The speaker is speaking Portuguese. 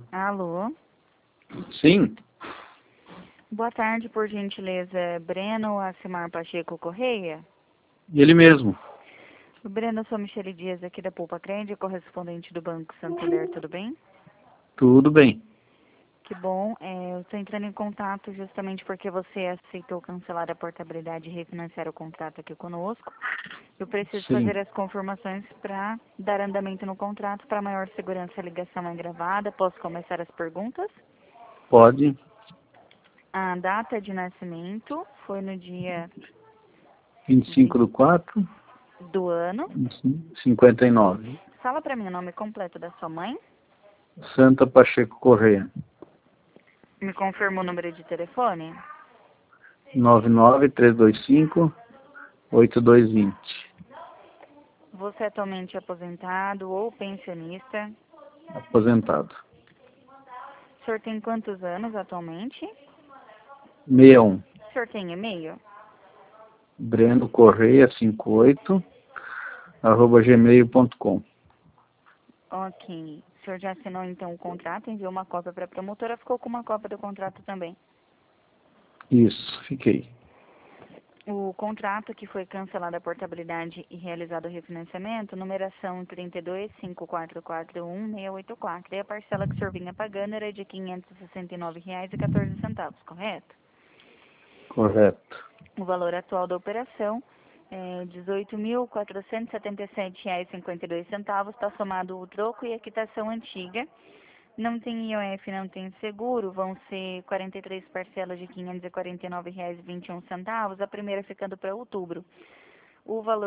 Alô? Sim, Boa tarde, por gentileza. Breno Acimar Pacheco Correia? ele mesmo. Breno, eu sou Michele Dias aqui da Poupa Crédito, correspondente do Banco Santander, tudo bem? Tudo bem. Que bom. Eu estou entrando em contato justamente porque você aceitou cancelar a portabilidade e refinanciar o contrato aqui conosco. Eu preciso Sim, fazer as confirmações para dar andamento no contrato. Para maior segurança, a ligação é gravada. Posso começar as perguntas? pode. A data de nascimento foi no dia 25/4, do ano. 59. Fala para mim o nome completo da sua mãe. Santa Pacheco Correia. Me confirma o número de telefone. 99325-8220. Você é atualmente aposentado ou pensionista? Aposentado. O senhor tem quantos anos atualmente? 61. O senhor tem e-mail? Breno Correia 58 @gmail.com. Ok. O senhor já assinou então o contrato, enviou uma cópia para a promotora, ficou com uma cópia do contrato também. Isso, fiquei. O contrato que foi cancelado a portabilidade e realizado o refinanciamento, numeração 325441-684. E a parcela que o senhor vinha pagando era de R$ 569,14, correto? Correto. O valor atual da operação é R$ 18.477,52. Está somado o troco e a quitação antiga. Não tem IOF, não tem seguro, vão ser 43 parcelas de R$ 549,21, a primeira ficando para outubro. O valor